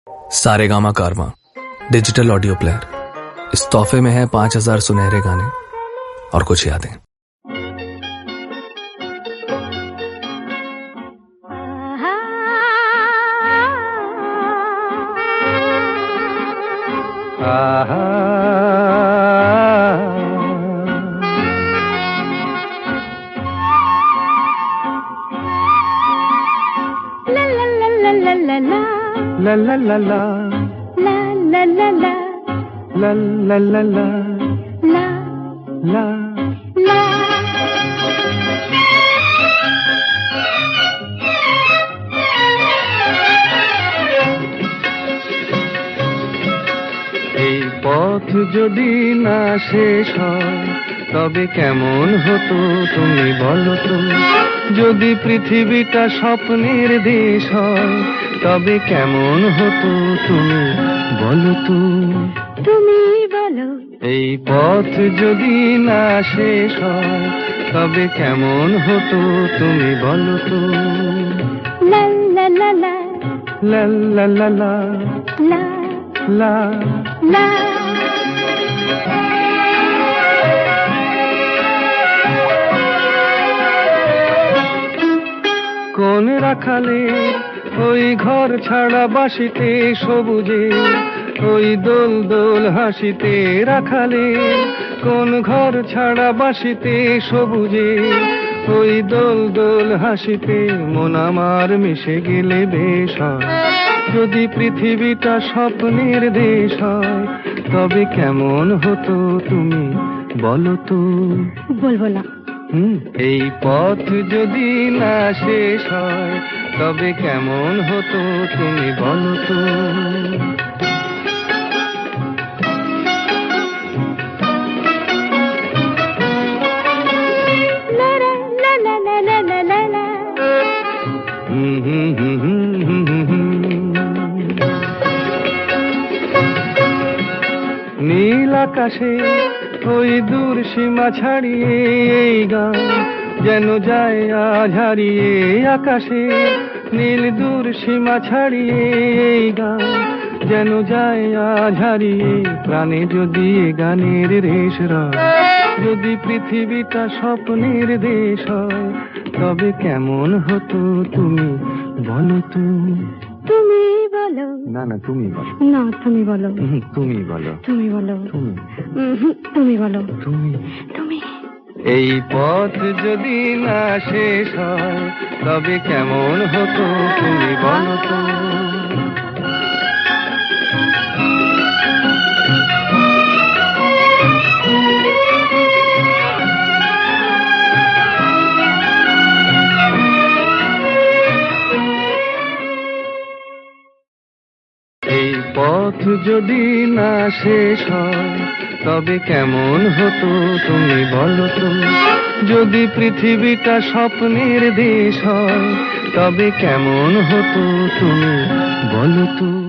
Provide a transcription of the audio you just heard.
सारेगामा कारवां digital audio player. इस तोहफे में है 5000 सुनहरे गाने और कुछ यादें। La la la la la la la la la la la la la la la এই পথ যদি না শেষ হয় তবে কেমন হতো তুমি বলো তো। যদি পৃথিবীটা স্বপ্নের দেশ হয় তবে কেমন হতো তুমি বলো তো। তুমি বলো। এই পথ যদি না শেষ হয় তবে কেমন হতো তুমি বলো তো। লা লা লা লা লা লা লা লা লা লা লা। কোন রাখালে ওই ঘর ছাড়া বাসিতে সবুজে ওই দোল দোল হাসিতে রাখালে কোন ঘর ছাড়া বাসিতে সবুজে ওই দোল দোল হাসিতে মন আমার মিশে গেলে বেশ হয়। যদি পৃথিবীটা স্বপ্নের দেশ হয় তবে কেমন হতো তুমি বলো তো। বলবো না। এই পথ যদি না শেষ হয় তবে কেমন হতো তুমি বলো তো। নীল আকাশে ওই দূর সীমা ছাড়িয়ে এই গান যেন যায় আজ হারিয়ে। আকাশে নীল দূর সীমা ছাড়িয়ে এই গান যেন যায় আজ হারিয়ে। প্রাণে যদি গানের রেশ রয় যদি পৃথিবীটা স্বপ্নের দেশ হয় তবে কেমন হতো তুমি বলো তো। তুমি বলো। না না তুমি বলো। না তুমি বলো। তুমি বলো। তুমি বলো। তুমি বলো। তুমি তুমি। এই পথ যদি না শেষ হয় তবে কেমন হতো তুমি বলো তো। এই পথ যদি না শেষ হয় তবে কেমন হতো তুমি বলো তো। যদি পৃথিবীটা স্বপ্নের দেশ হয় তবে কেমন হতো তুমি বলো তো।